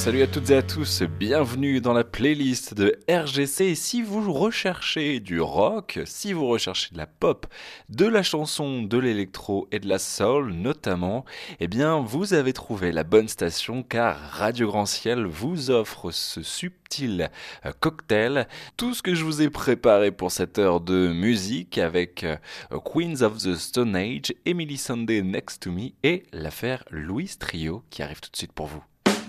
Salut à toutes et à tous, bienvenue dans la playlist de RGC. Et si vous recherchez du rock, si vous recherchez de la pop, de la chanson, de l'électro et de la soul notamment, eh bien vous avez trouvé la bonne station car Radio Grand Ciel vous offre ce subtil cocktail. Tout ce que je vous ai préparé pour cette heure de musique avec Queens of the Stone Age, Emily Sandé Next to Me et l'affaire Louis Trio qui arrive tout de suite pour vous.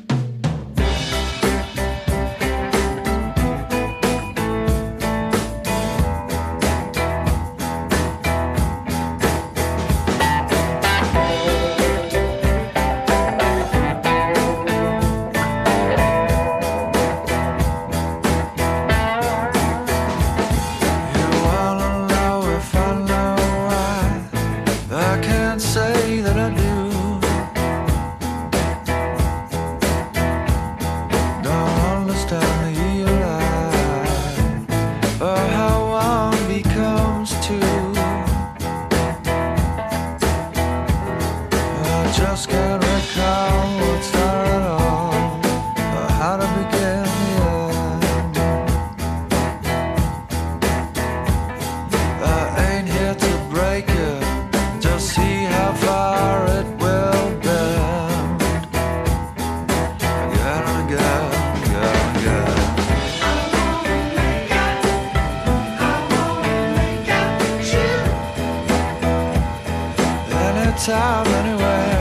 Time anywhere.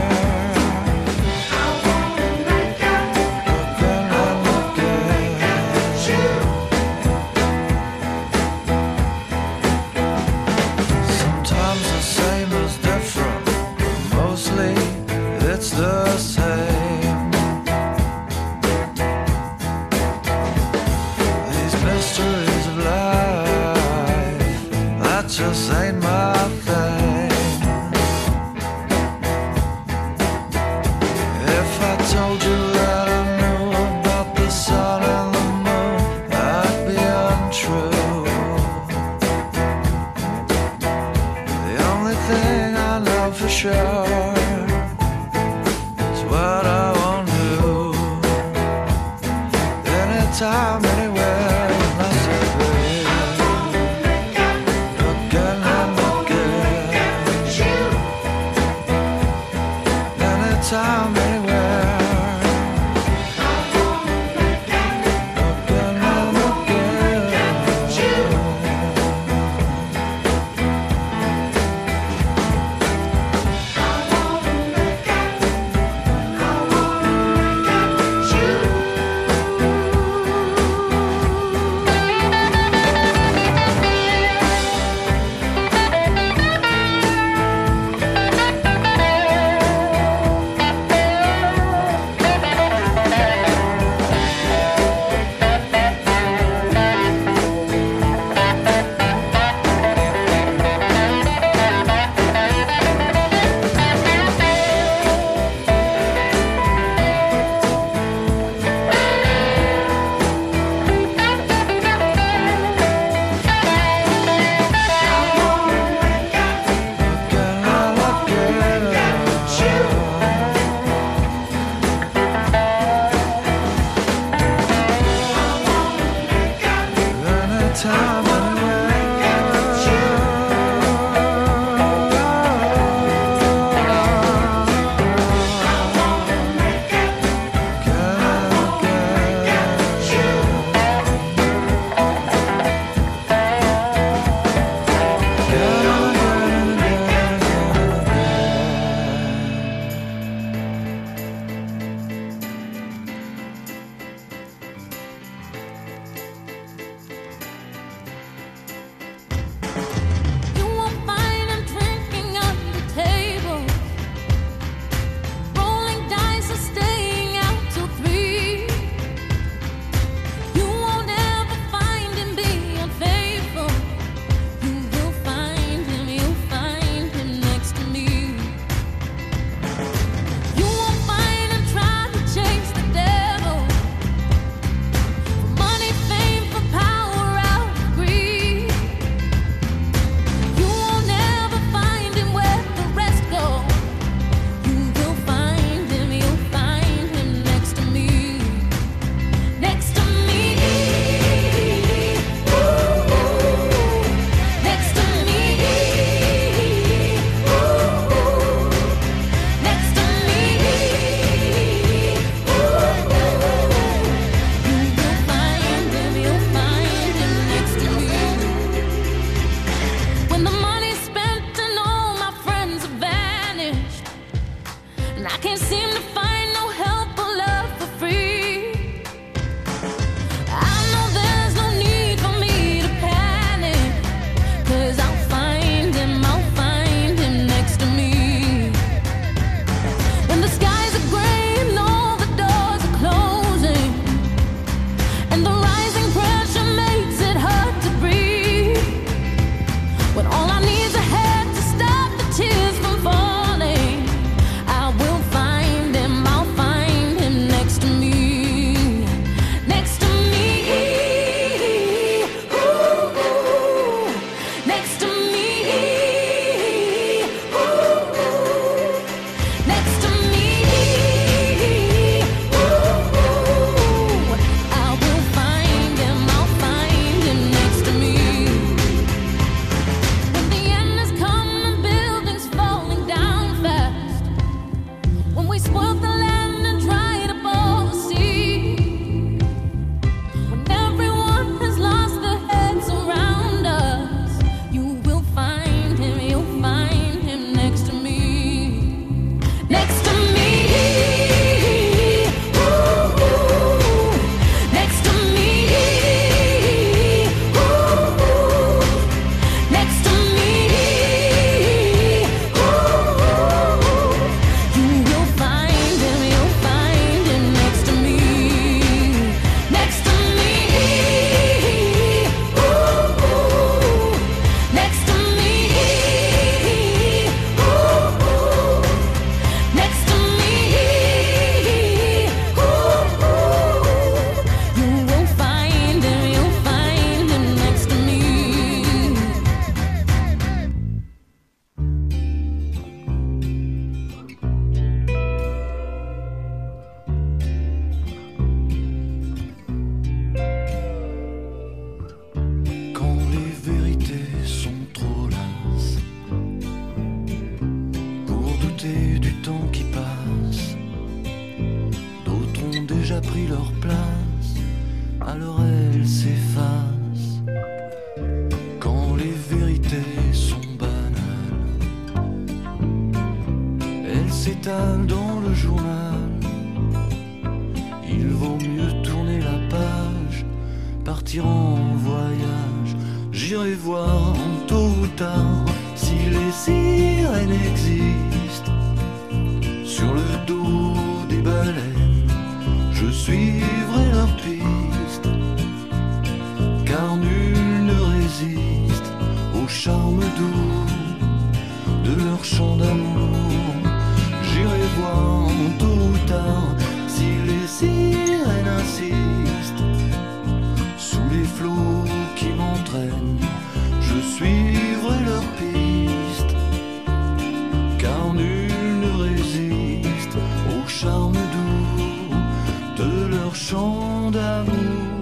Sometimes the same is different, but mostly it's the same. These mysteries of life, that just ain't my thing. Told you that I knew about the sun and the moon, that'd be untrue. The only thing I know for sure is what I won't do. Anytime, anywhere, I say, babe, again and again. Anytime, anywhere. déjà pris leur place, alors elles s'effacent. Quand les vérités sont banales, elles s'étalent dans le journal. Il vaut mieux tourner la page, partir en voyage. J'irai voir tôt ou tard si les sirènes existent. Sur le dos des baleines, je suivrai leur piste, car nul ne résiste au charme doux de leur chant d'amour. J'irai voir tôt ou tard si les sirènes insistent. Sous les flots qui m'entraînent, je suivrai leur piste, car nul ne résiste au charme doux de leur chant d'amour.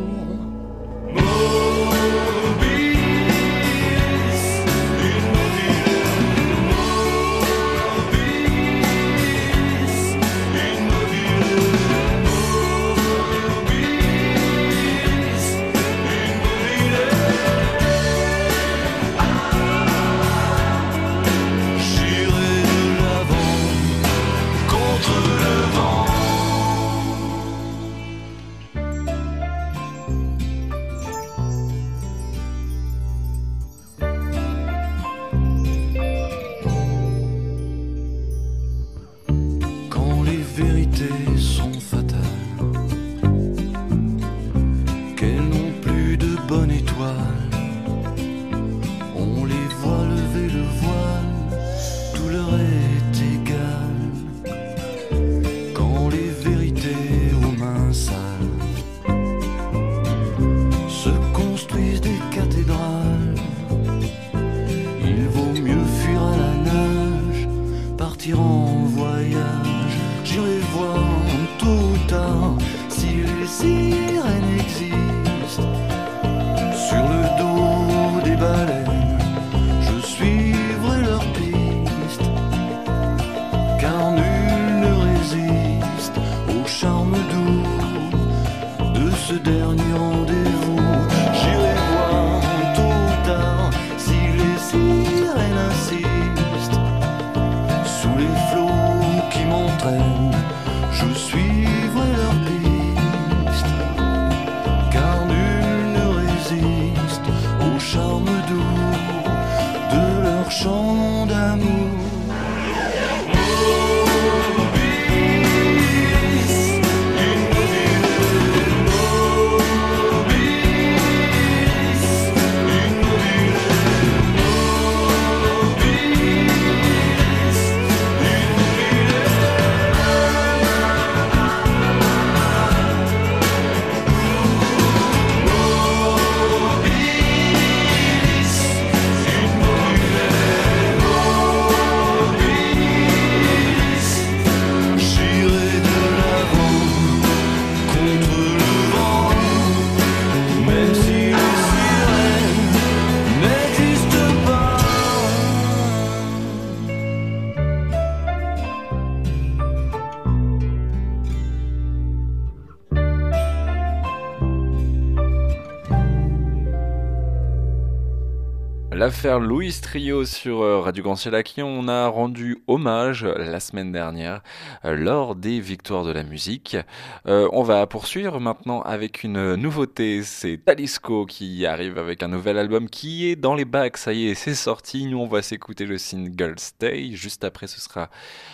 L'affaire Louis Trio sur Radio Grand Ciel, à qui on a rendu hommage la semaine dernière lors des Victoires de la musique. On va poursuivre maintenant avec une nouveauté, c'est Talisco qui arrive avec un nouvel album qui est dans les bacs, ça y est, c'est sorti. Nous on va s'écouter le single Stay, juste après ce sera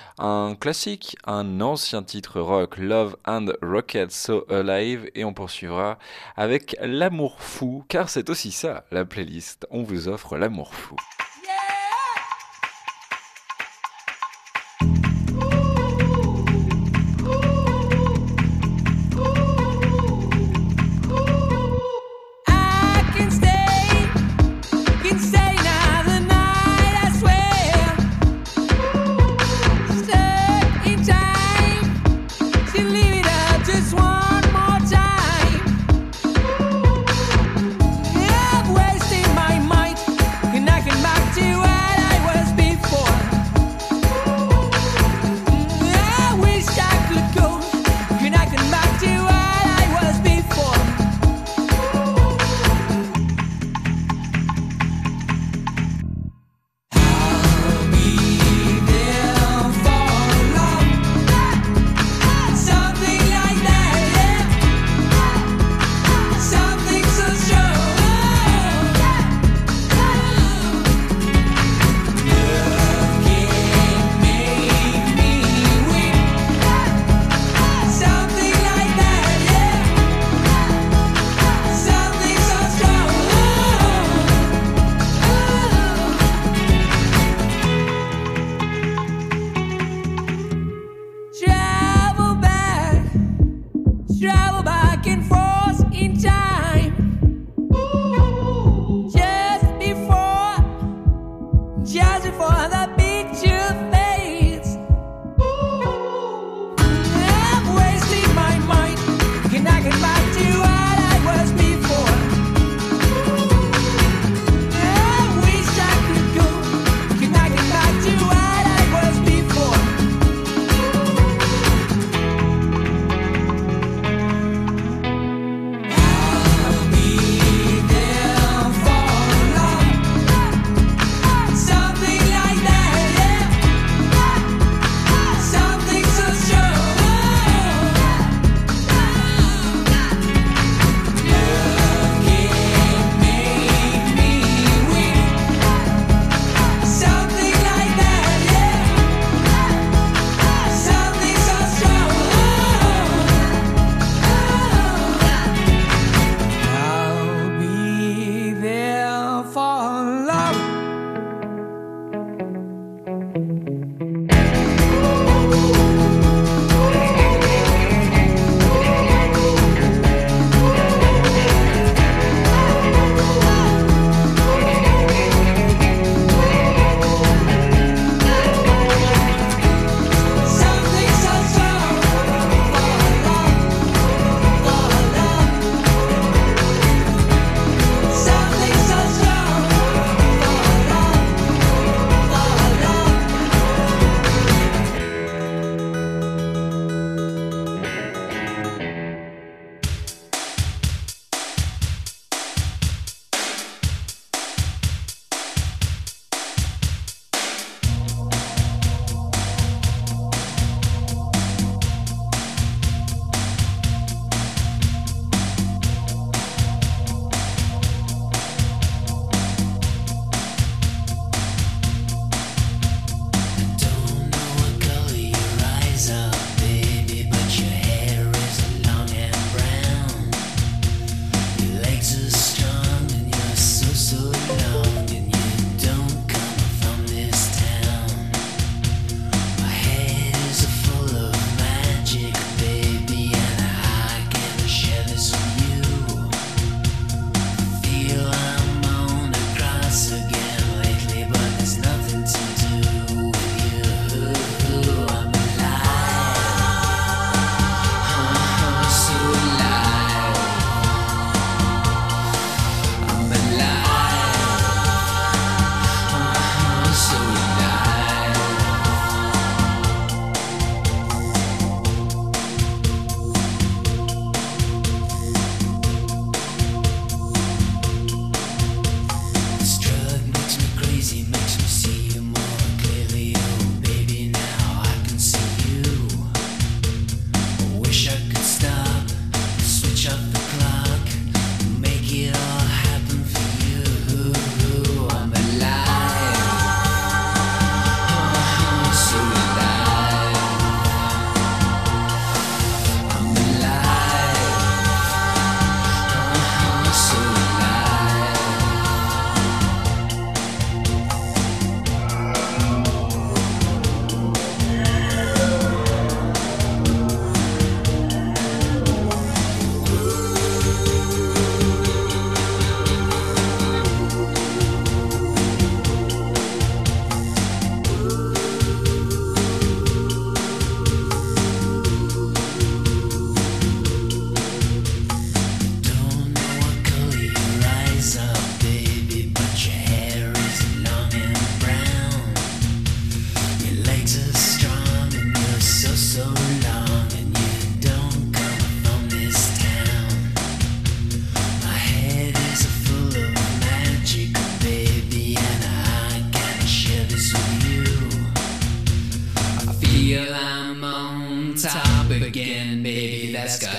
un classique, un ancien titre rock, Love and Rocket So Alive, et on poursuivra avec l'amour fou, car c'est aussi ça la playlist, on vous offre l'amour fou. Wasting my mind, and I can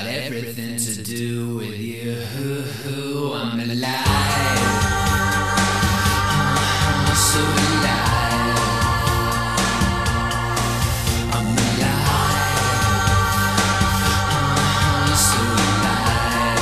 everything to do with you. I'm alive, so alive. I'm alive, so alive.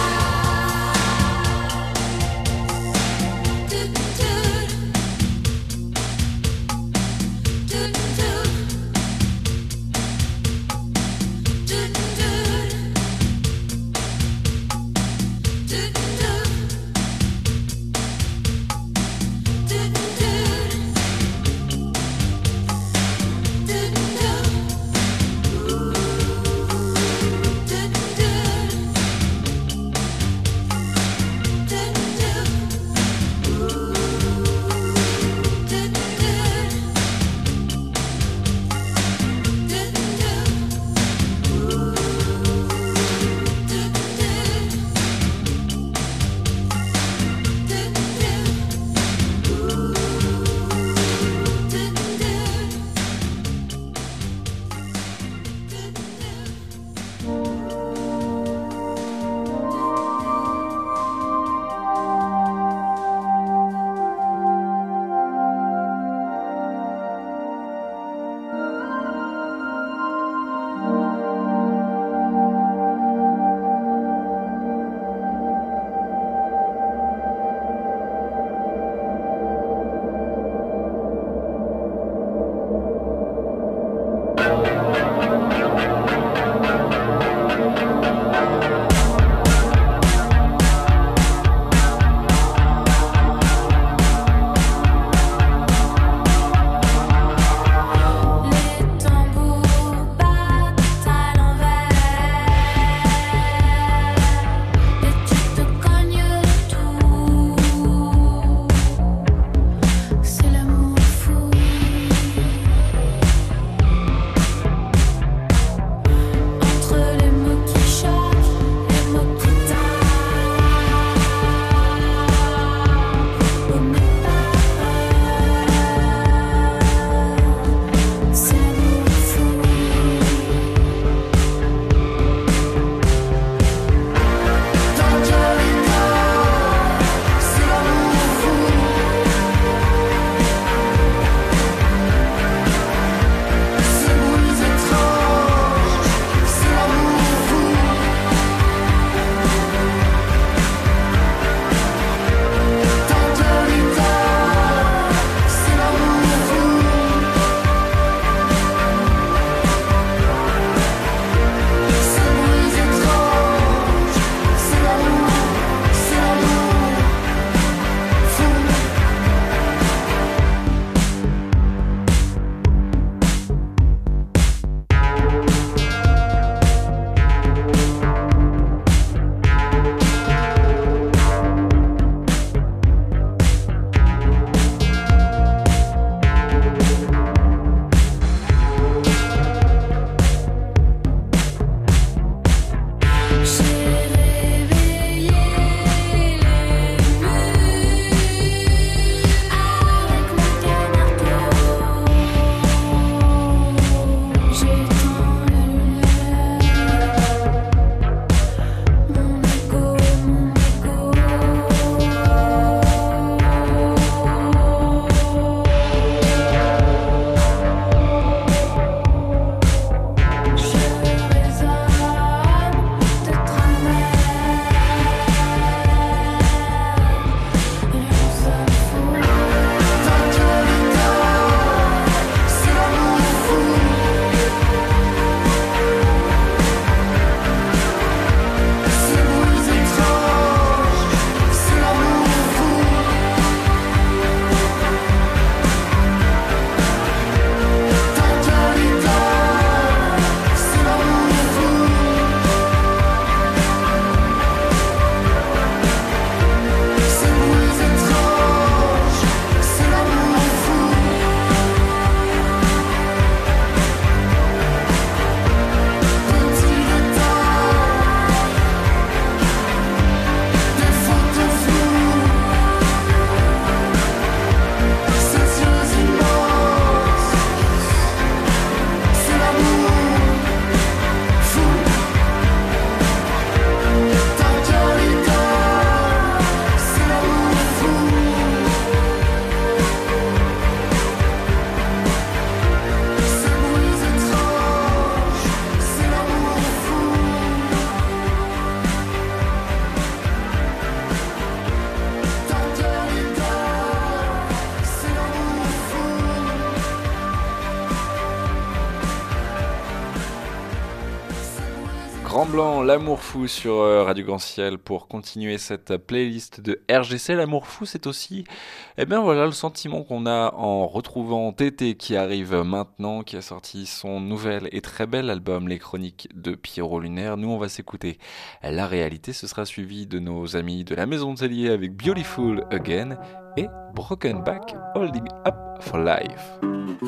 Blanc, L'amour fou sur Radio Grand-Ciel pour continuer cette playlist de RGC. L'amour fou, c'est aussi, voilà, le sentiment qu'on a en retrouvant Tété qui arrive maintenant, qui a sorti son nouvel et très bel album Les Chroniques de Pierrot Lunaire. Nous, on va s'écouter La Réalité. Ce sera suivi de nos amis de la Maison de Cellier avec Beautiful Again et Broken Back, Holding Up for Life.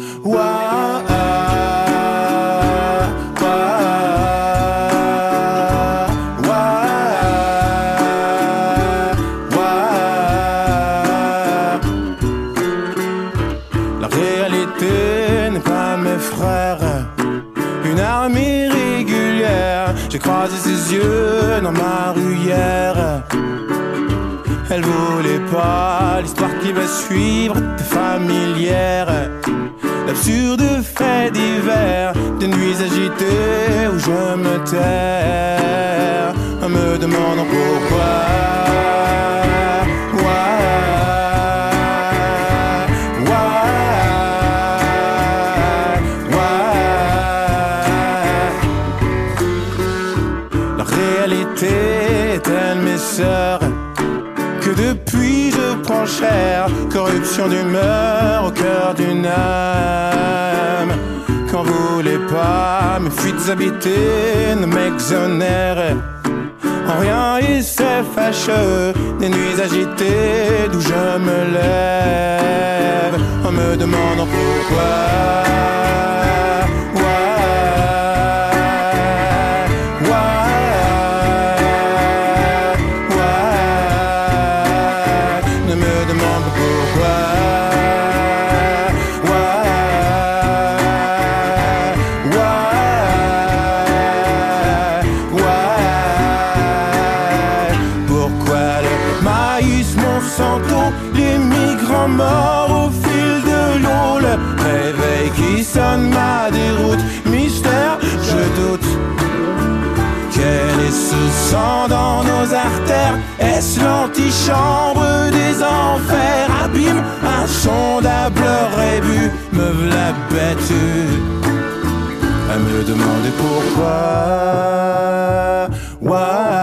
La réalité n'est pas mes frères, une armée régulière. J'ai croisé ses yeux dans ma rue hier. Elle voulait pas l'histoire qui va suivre, t'es familière. L'absurde fait divers, des nuits agitées où je me terre, en me demandant pourquoi. La réalité est-elle mes sœurs? Que depuis je prends cher, corruption d'humeur au cœur d'une âme. Qu'en voulez pas, mes fuites habitées ne m'exonèrent en rien et c'est fâcheux. Des nuits agitées d'où je me lève, en me demandant pourquoi. Mort au fil de l'eau, le réveil qui sonne ma déroute. Mystère, je doute. Quel est ce sang dans nos artères? Est-ce l'antichambre des enfers? Abîme insondable rébut, me v'là bêtue à me demander pourquoi.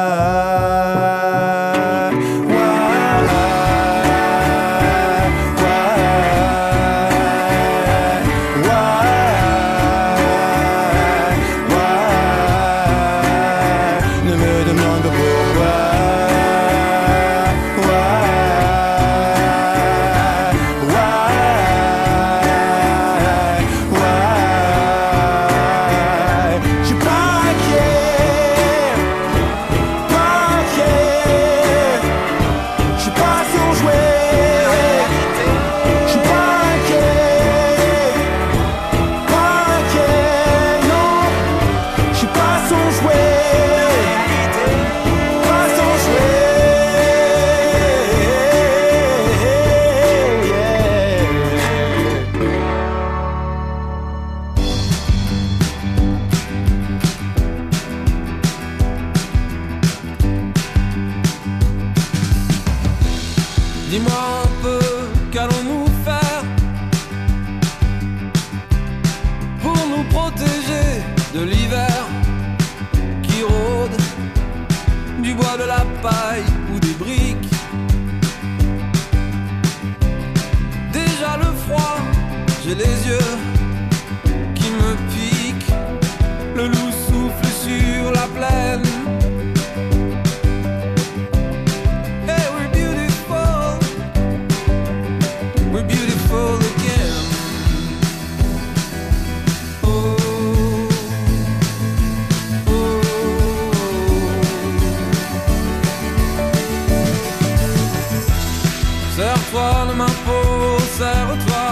Serre-toi de ma peau, serre-toi.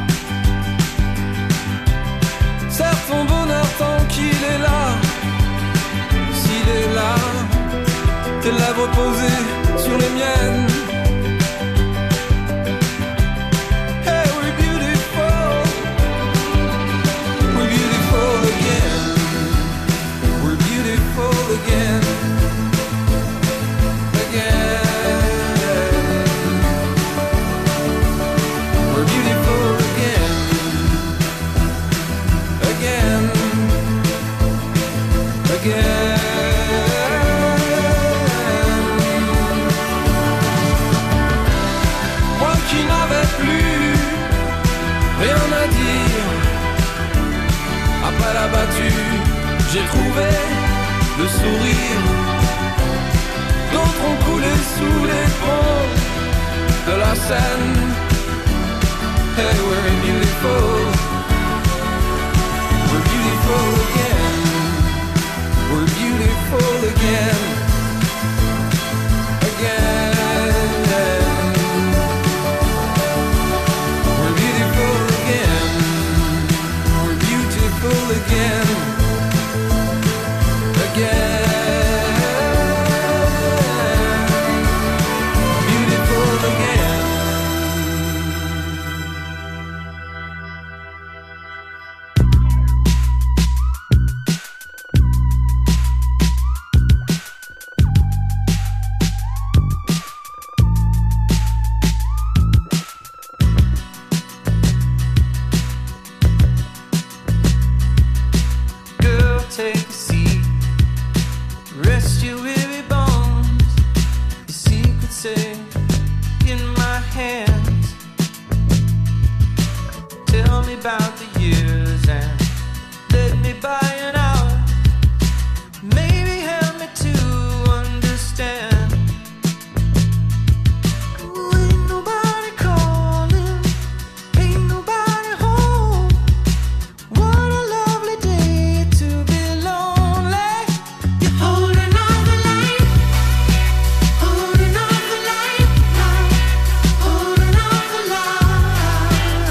Serre ton bonheur tant qu'il est là. S'il est là, tes lèvres posées sur les miennes. Hey, we're beautiful. We're beautiful again. We're beautiful again. Again. Again. sand. Hey, we're beautiful. We're beautiful again. We're beautiful again. Again. We're beautiful again. We're beautiful again. Again. Take a seat, rest your weary bones. Your secrets safe in my hands. Tell me about the years and let me buy an hour. Maybe help me to understand. Ain't nobody calling, ain't nobody home. What a lovely day to be lonely. You're holding on the line, holding on the line, holding on the line.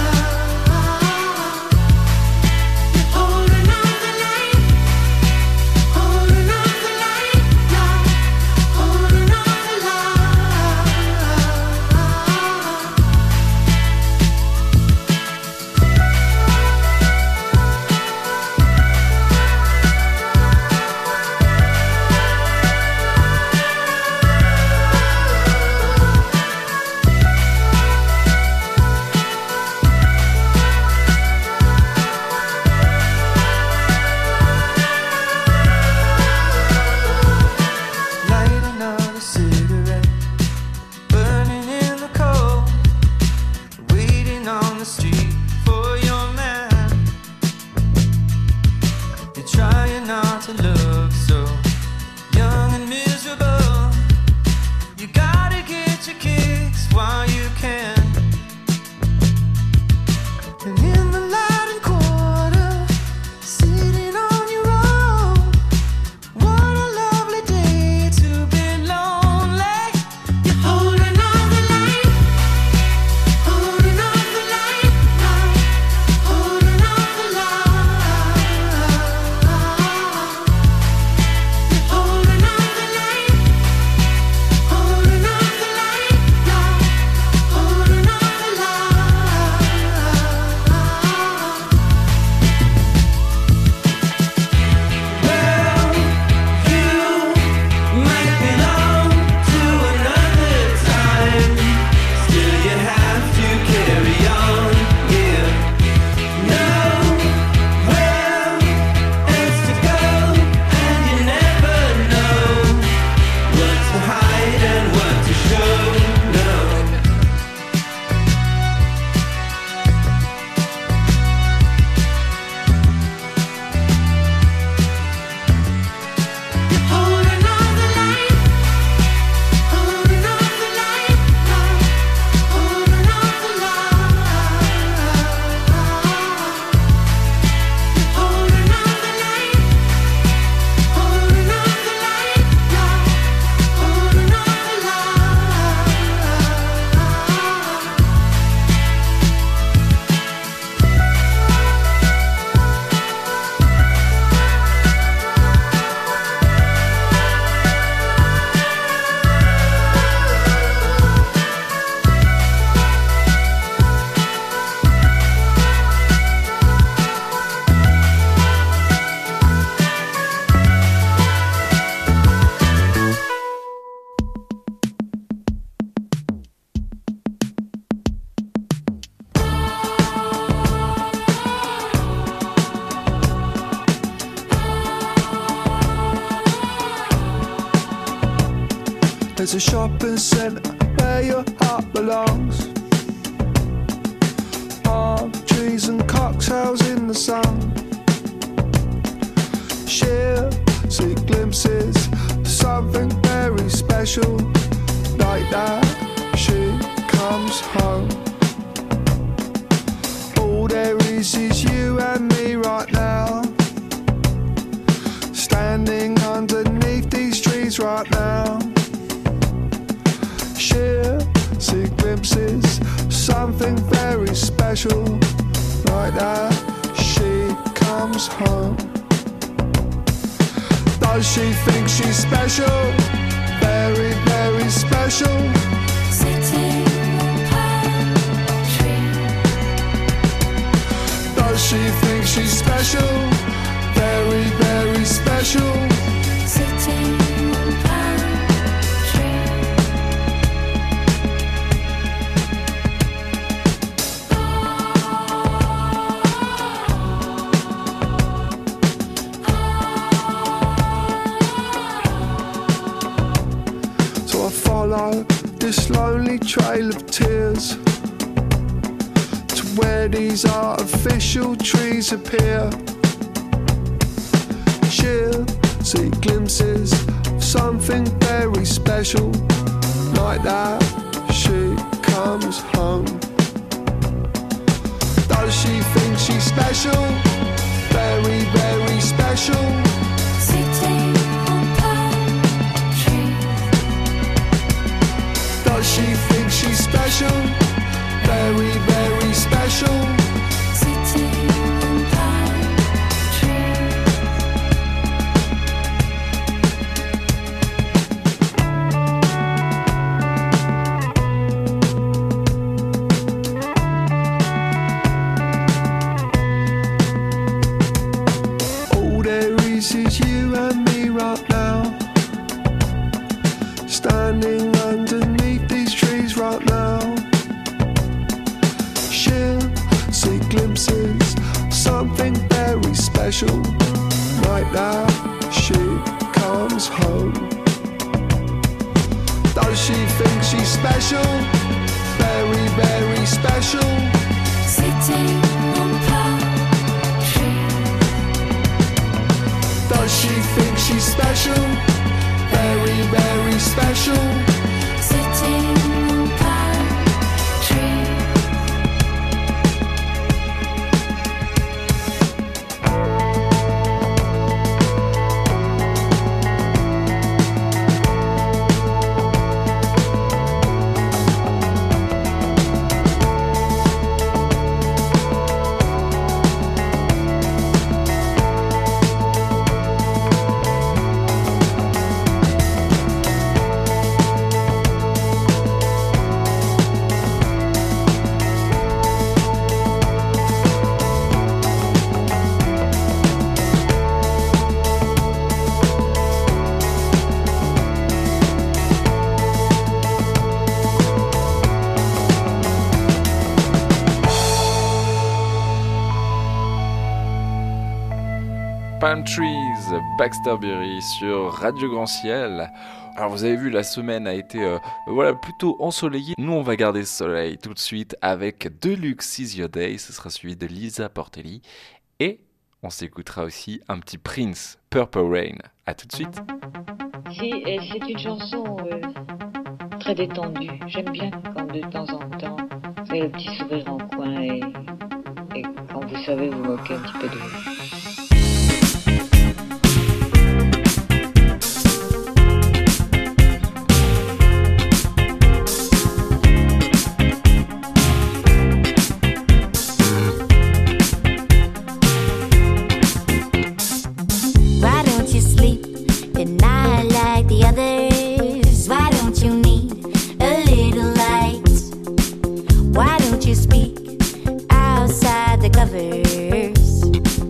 You're holding on the line, holding on the line, holding on the line. Light another cigarette, burning in the cold, waiting on the street for your man. You're trying not to look so young and miserable. You gotta get your kicks while you can. And in the Latin Quarter, sitting on your own. What a lovely day to be lonely. You're holding on the line, holding on the line, holding on the line. You're holding on the line, holding on the line, holding on the Well, you might belong to another time. Still you have to carry on. Yeah. Nowhere else to go, and you never know what to hide and what to show. No. You're holding on the line, holding on the line, holding on the line. You're holding on the line, holding on the line, holding on the line. There's a shopping centre where your heart belongs. Palm trees and cocktails in the sun. She'll see glimpses of something very special. Like that, she comes right now. She'll see glimpses, something very special. Like that, she comes home. Does she think she's special? Very, very special. Sitting on palm tree. Does she think she's special? Very, very special. Sitting on palm tree. So I follow this lonely trail of tears to where these artificial trees appear. She'll see glimpses of something very special. Like that, she comes home. Does she think she's special? Very, very special. Sitting on palm tree. Does she think she's special? Very, very special. Sitting on palm tree. All there is you and me right now, standing underneath these trees right now. She'll see glimpses of something very special. Like that, she comes home. Does she think she's special? Very, very special. Sitting on palm tree. Does she think she's special? Very, very special. Sitting on palm tree. Palm Trees, Baxter Berry sur Radio Grand Ciel. Alors vous avez vu, la semaine a été voilà, plutôt ensoleillée. Nous on va garder ce soleil tout de suite avec Deluxe Is Your Day. Ce sera suivi de Lisa Portelli. Et on s'écoutera aussi un petit Prince, Purple Rain. À tout de suite. C'est une chanson très détendue. J'aime bien quand de temps en temps, vous avez le petit sourire en coin et quand vous savez vous moquer un petit peu de vous. Why don't you sleep at night like the others? Why don't you need a little light? Why don't you speak outside the covers?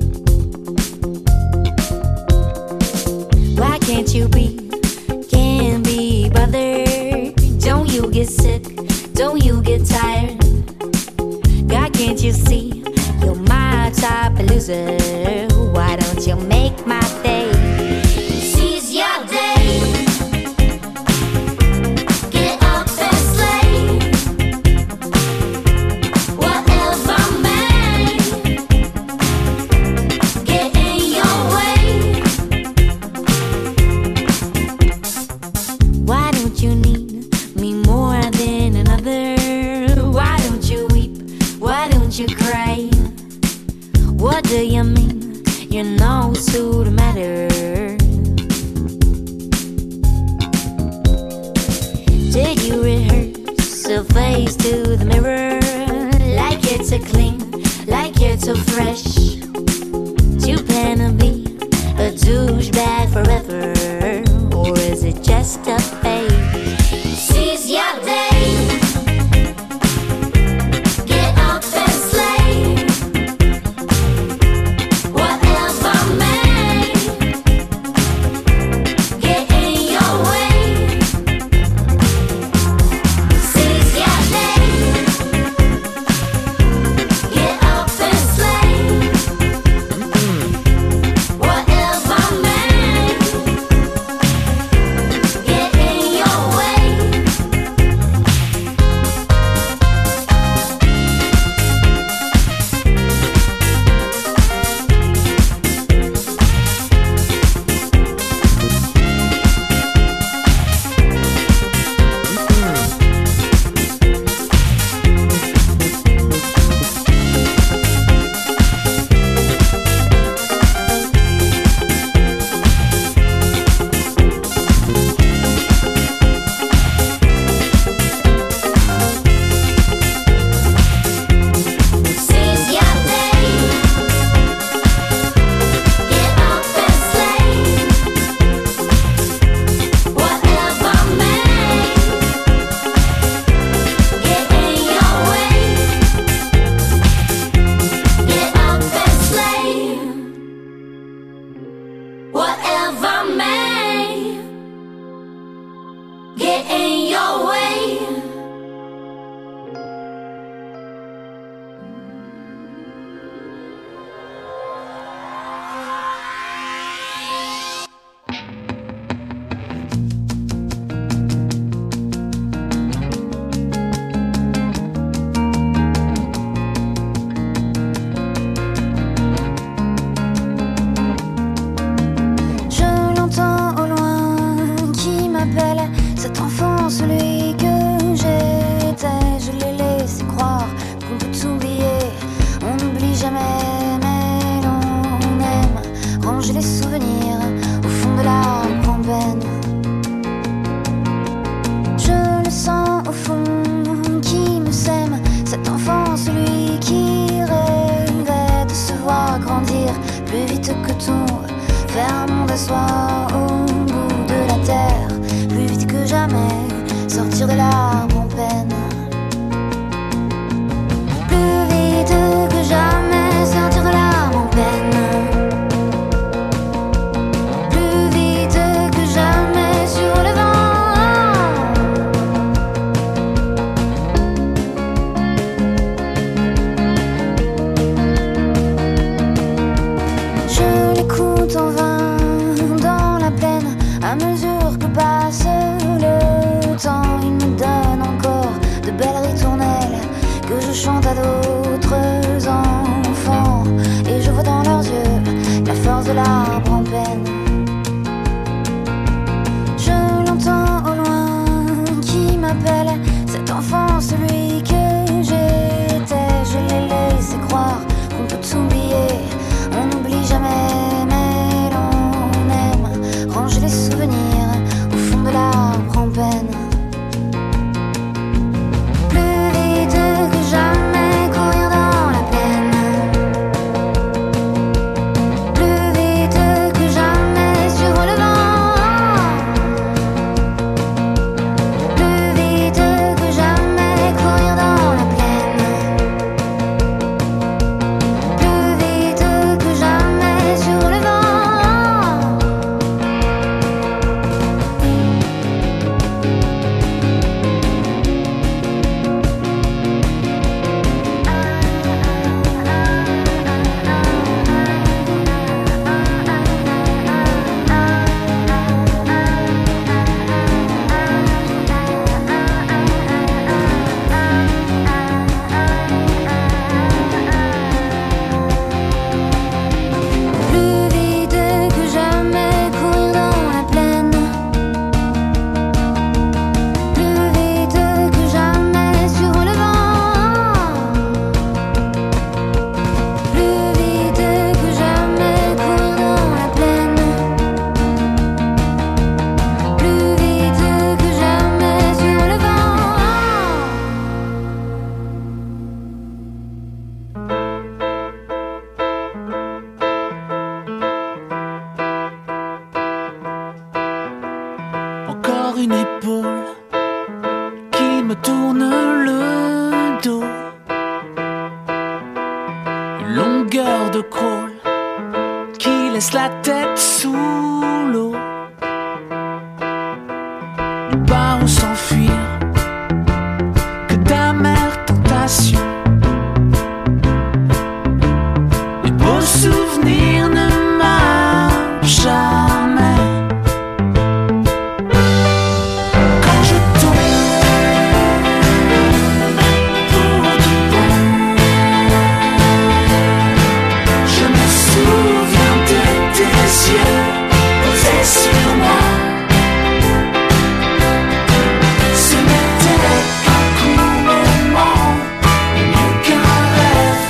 Why can't you can't be bothered? Don't you get sick? Don't you get tired? God, can't you see you're my type of loser? Why don't you make my day? Seize your day. Get up and slay. Whatever may get in your way. Why don't you need me more than another? Why don't you weep? Why don't you cry? What do you mean? Did you rehearse a face to the mirror? Like it's a clean, like it's so fresh. You plan to be a douchebag forever, or is it just a phase? Seize your day, get up and slay. Whatever may get in your way. Seize your day, get up and slay. Whatever may get in your way. Seize your day, get up and slay. Whatever may get in your way. Get up and slay. Whatever may get in your way. Je l'entends au loin qui m'appelle, cet enfant, celui que j'étais. Je l'ai laissé croire qu'on peut oublier, on n'oublie jamais, mais l'on aime ranger les souvenirs au fond de la grand-peine. Je le sens au fond qui me sème, cet enfant, celui qui rêvait de se voir grandir plus vite que tout, faire un monde à soi au bout de la terre, plus vite que jamais, sortir épaule qui me tourne le dos. Une longueur de crawl qui laisse la tête sous l'eau. Nulle part où s'enfuir, que d'amères tentations. Les beaux souvenirs ne marchent jamais. Quand je tombe pour du bon, je me souviens de tes yeux posés sur moi. Ce n'était qu'un court moment, mieux qu'un rêve.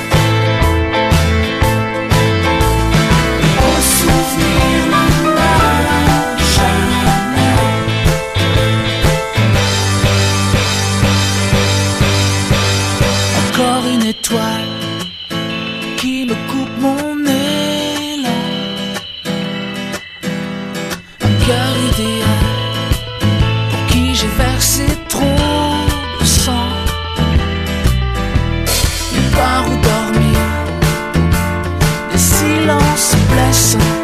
Au souvenir ne meurt jamais. Encore une étoile qui me coupe mon élan. Un cœur idéal pour qui j'ai versé trop de sang. Nulle part où dormir, des silences blessants.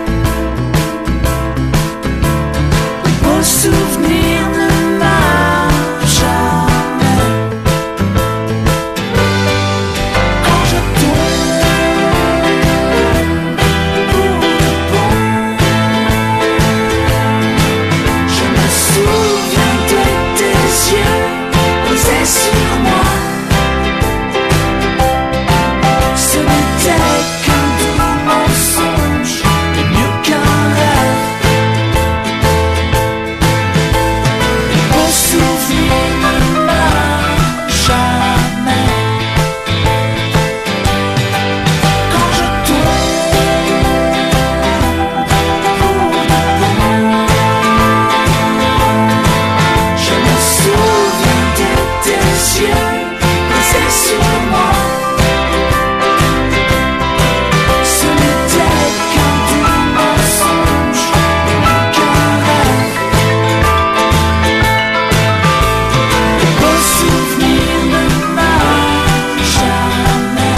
Les beaux souvenirs ne marchent jamais. Quand je tombe pour de bon, je me souviens de tes yeux posés sur moi. Ce n'était qu'un doux mensonge, et mieux qu'un rêve. Les beaux souvenirs ne meurent jamais. Quand je tombe pour de bon, je me souviens de tes yeux posés sur moi. Ce n'était qu'un doux mensonge, et mieux qu'un rêve. Les beaux souvenirs ne meurent jamais.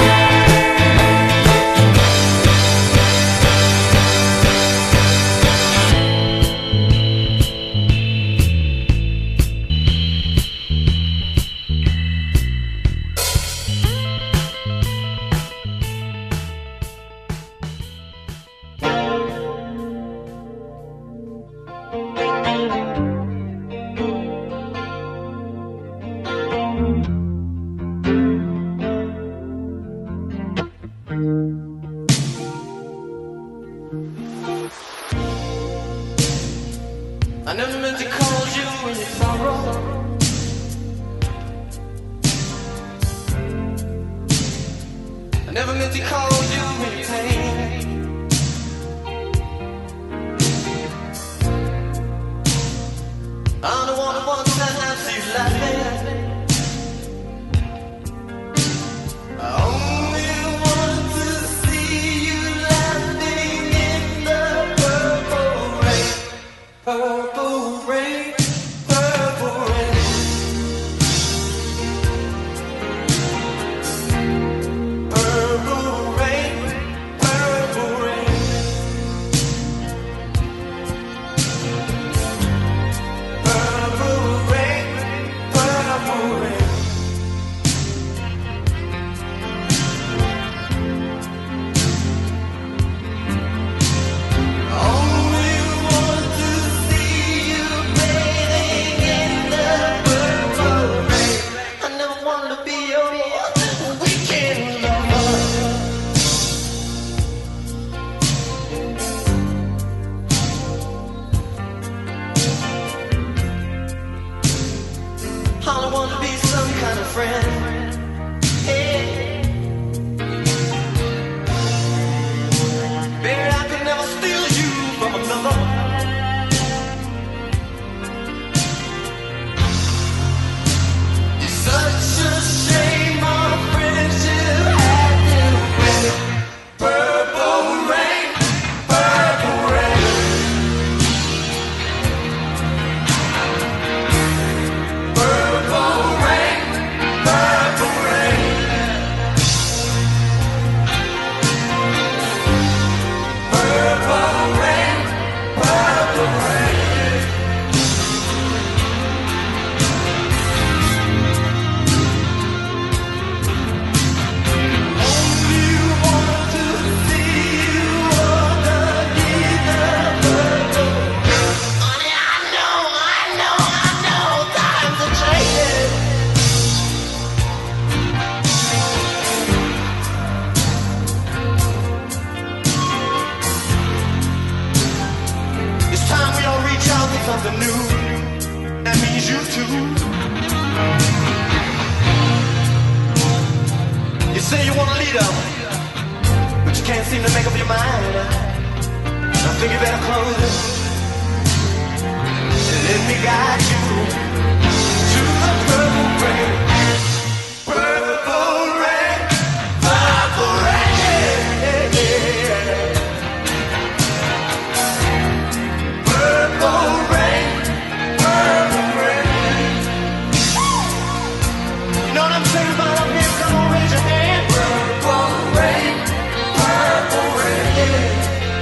I never meant to cause you any sorrow. I never meant to cause you any pain. I'm the one who wants to have you laughing. I only want to see you laughing in the purple rain. Purple rain, purple rain. Purple rain, purple rain. Purple rain, purple rain. Only want to see you bathing in the purple rain. I never wanted to be your weekend lover. All I want to be some kind of friend. Hey. Baby, I could never steal you from another. It's such a shame our friendship had to end. Purple rain, purple rain. freedom, but you can't seem to make up your mind. I think you better close it. Let me guide you to the purple rain. Purple rain, purple rain, yeah, yeah. Purple rain, purple rain. You know what I'm saying about up here? Come on, raise your hand. Purple rain, purple rain.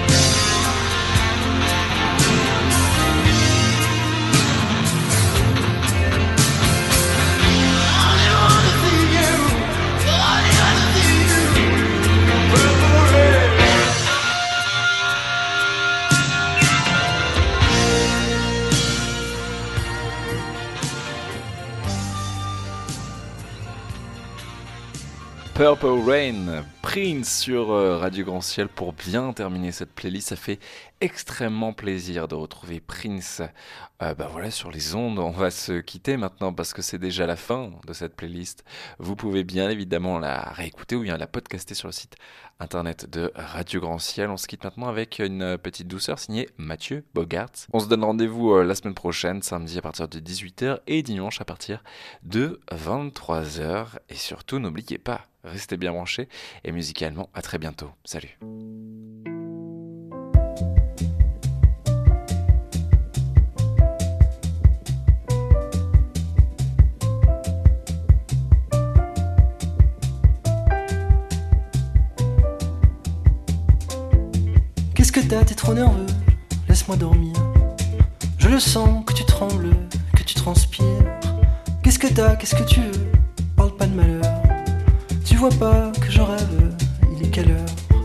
Purple Rain, Prince sur Radio Grand Ciel pour bien terminer cette playlist. Ça fait extrêmement plaisir de retrouver Prince voilà, sur les ondes. On va se quitter maintenant parce que c'est déjà la fin de cette playlist. Vous pouvez bien évidemment la réécouter ou bien la podcaster sur le site internet de Radio Grand Ciel. On se quitte maintenant avec une petite douceur signée Mathieu Bogart. On se donne rendez-vous la semaine prochaine, samedi à partir de 18h et dimanche à partir de 23h. Et surtout, n'oubliez pas, restez bien branchés et musicalement, à très bientôt. Salut. Qu'est-ce que t'as, t'es trop nerveux, laisse-moi dormir. Je le sens que tu trembles, que tu transpires. Qu'est-ce que t'as, qu'est-ce que tu veux, parle pas de malheur. Tu vois pas que je rêve, il est quelle heure?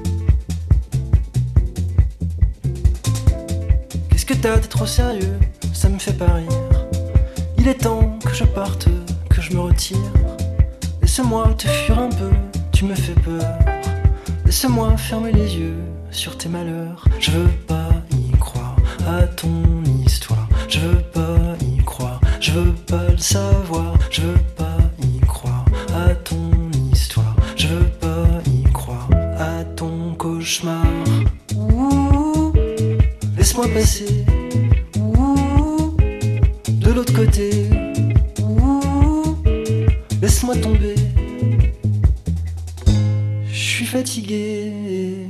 Qu'est-ce que t'as, t'es trop sérieux, ça me fait pas rire. Il est temps que je parte, que je me retire. Laisse-moi te fuir un peu, tu me fais peur. Laisse-moi fermer les yeux sur tes malheurs. Je veux pas y croire à ton histoire. Je veux pas y croire, je veux pas le savoir. Je veux pas y croire à ton histoire. Je veux pas y croire à ton cauchemar. Ouh, laisse-moi passer. Ouh, de l'autre côté. Ouh, laisse-moi tomber. Je suis fatigué.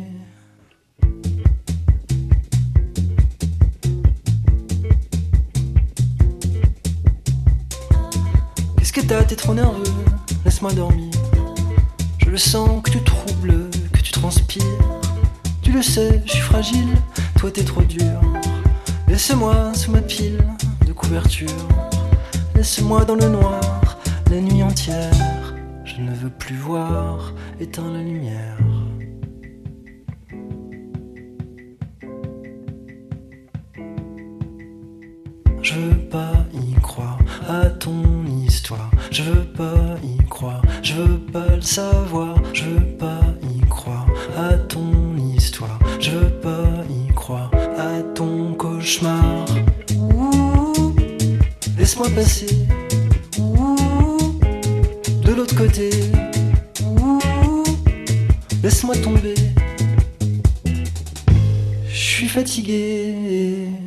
Qu'est-ce que t'as, t'es trop nerveux, laisse-moi dormir. Je le sens que tu troubles, que tu transpires. Tu le sais, je suis fragile, toi t'es trop dur. Laisse-moi sous ma pile de couverture. Laisse-moi dans le noir, la nuit entière. Je ne veux plus voir, éteins la lumière. Je veux pas y croire à ton histoire. Je veux pas y croire, je veux pas le savoir. Je veux pas y croire à ton histoire. Je veux pas y croire à ton cauchemar. Ouh, laisse-moi passer. Ouh, de l'autre côté. Ouh, laisse-moi tomber. Je suis fatigué.